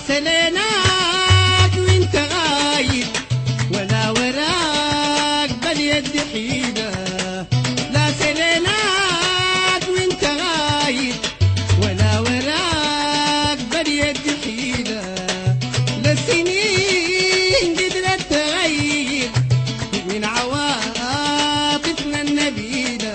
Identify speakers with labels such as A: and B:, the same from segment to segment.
A: سليناك وانت غايب ولا وراك باليد حيلة. لا سليناك وانت غايب ولا وراك باليد حيلة. للسنين قدرت تغير من عواطفنا النبيلة.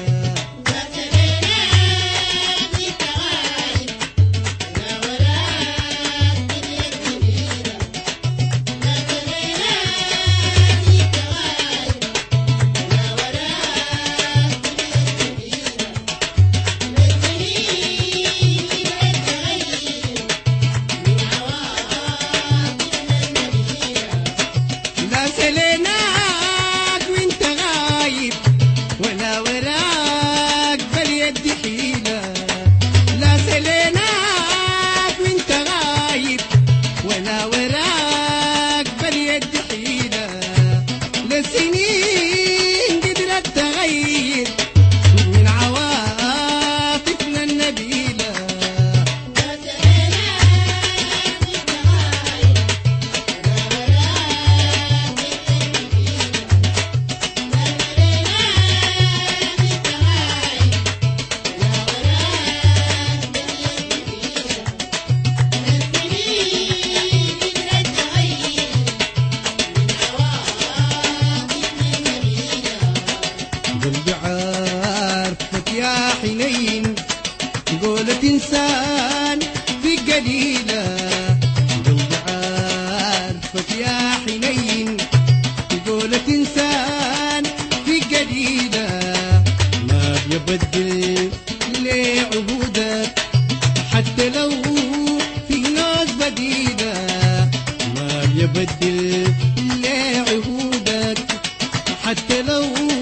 A: قلبي عارفك يا حنين قولة إنسان في قليلة. قلبي عارفك يا حنين قولة إنسان في قليلة. ما بيبدل لي عهودك حتى لو في ناس بديلة. ما بيبدل لي عهودك حتى لو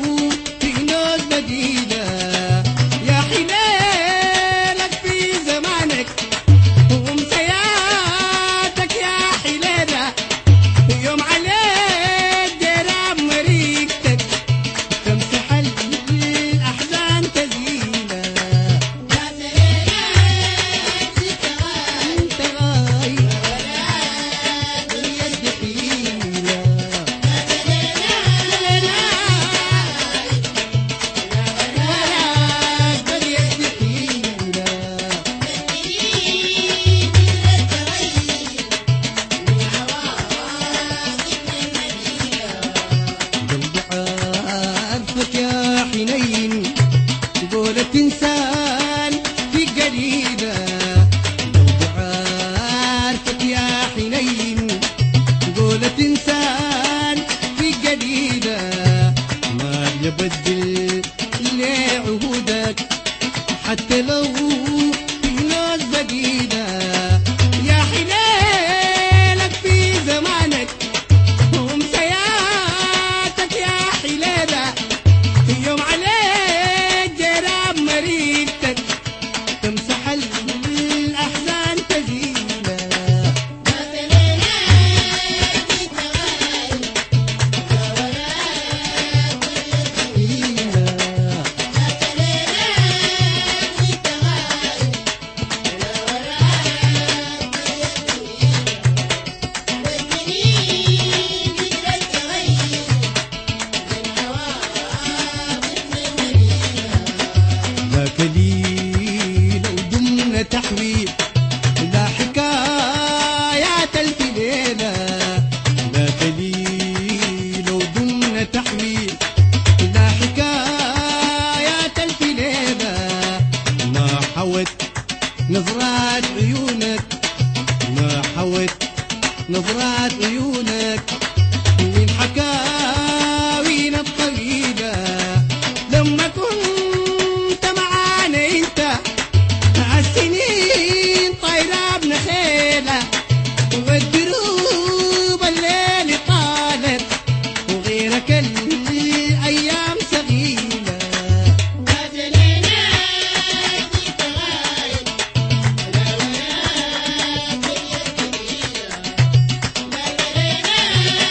A: بديلة. يا حلالك في زمانك ومسياتك يا حلالة. يوم عليك جراب مريكتك تمسح الأحزان تزيلة. يا سليناك انت غايب باليد حيلة. إنسان في قليلة. قلبي عارفك يا حنين قولة إنسان في قليلة. ما يبدل لي عهودك حتى لو في ناس بديلة. يا حلالك في زمانك ومسياتك يا حلالة. يوم عليك جراب مريكتك تمسح الأحزان تزيلة. يا سليناك انت غايب ولا وراك باليد حيلة. يا سليناك انت غايب ولا وراك باليد حيلة. والسنين قدرت تغير من عواطفنا النبيلة. لا قليل ودمنا تحويل لا حكايات ألف ليلة. لا قليل ودمنا تحويل لا حكايات ألف ليلة. ما حوت نظرات عيونك ما حوت نظرات عيونك من حكاوينا الطويلة. لما كنت معانا انت السنين طايرة بنخيلة والدروب الليل طالت وغيرك الأيام ثقيلة. يا سليناك انت غايب ولا وراك باليد حيلة. يا سليناك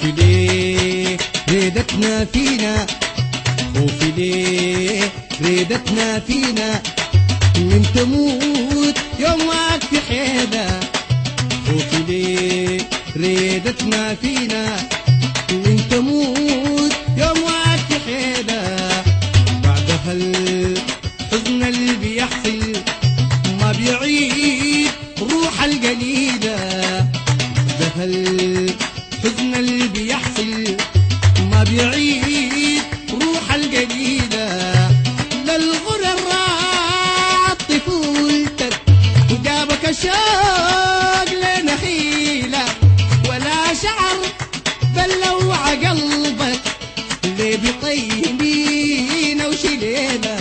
A: خوفي ليه ريدتنا فينا، خوفي ليه ريدتنا فينا، من تموت يوم وقت في حيدة. خوفي ليه ريدتنا فينا، من تموت يوم وقت في حيدة. بعدها الحزن اللي بيحصل ما بيعيد روح القليلة. بعدها الحزن اللي بيحصل ما بيعيد روح القليلة. للغرر راعت طفولتك وجابك الشوق لنخيلة، ولا شعر بلوع قلبك اللي بيطيبينا وشلينا.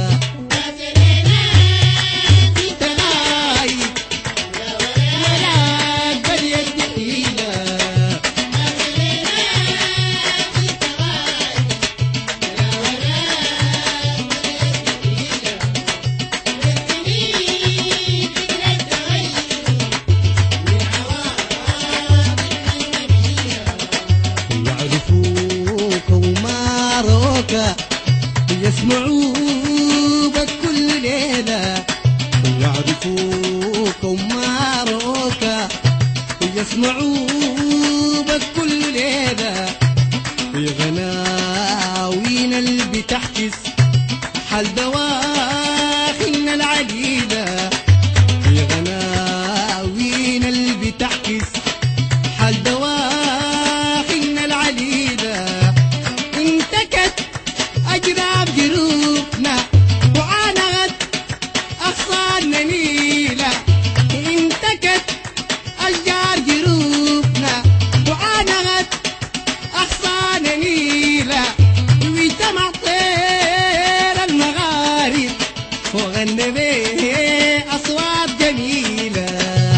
A: يسمعوا بك كل ليلة، يعرفوك وما روك، يسمعوا بك كل ليلة. في غناوين اللي بتحكس حال دواخلنا العديدة، في غناوين اللي بتحكس حال دواخلنا العديدة. انتكت أجراب جروبنا وعانغت أغصاننا نيلة، انتكت أشجار جروبنا وعانغت أغصاننا نيلة. ويجتمع طير المغارب وغنى بيه أصوات جميلة.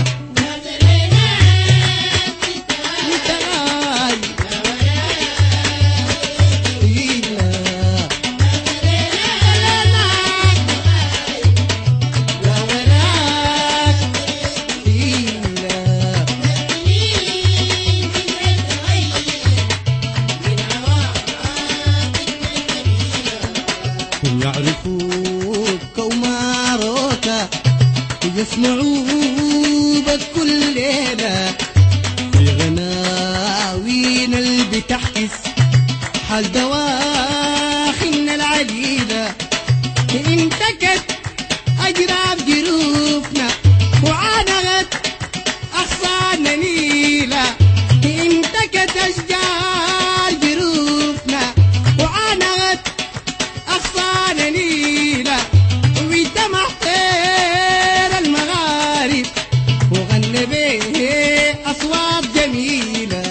A: يعرفوك وما روك، يسمعوا بك كل ليلة. في غناوين اللي بتحكس حال دواخلنا العديدة، انتكت أجراب جروفنا وعانغت أغصاننا نيلة، انتكت أشجار جروفنا وعانغت أغصاننا نيلة. ويجتمع طير المغارب وغنى بيه أصوات جميلة.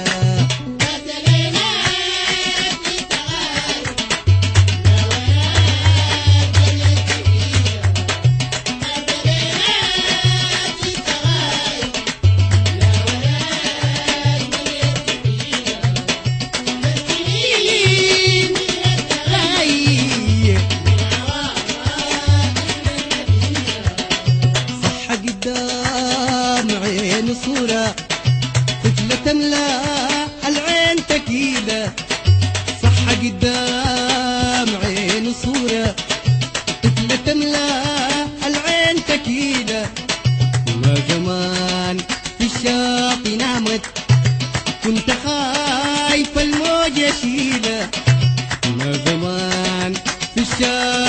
A: صورة طفلة تملى العين تكيلة، صح قدام عين صورة طفلة تملى العين تكيلة. ما زمان في الشاطئ نامت كنت خايف الموج يشيله، ما زمان في الشاطئ